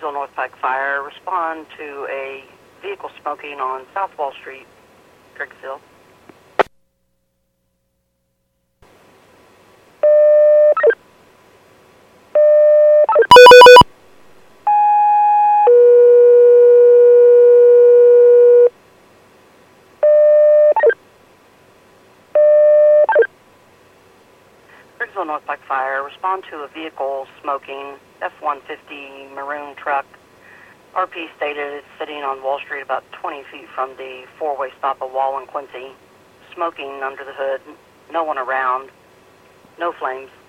Craigsville North Pike Fire, respond to a vehicle smoking on South Wall Street, Craigsville. Craigsville North Pike Fire, respond to a vehicle smoking, F-150 maroon truck. RP stated it's sitting on Wall Street about 20 feet from the four-way stop of Wall and Quincy. Smoking under the hood, no one around, no flames.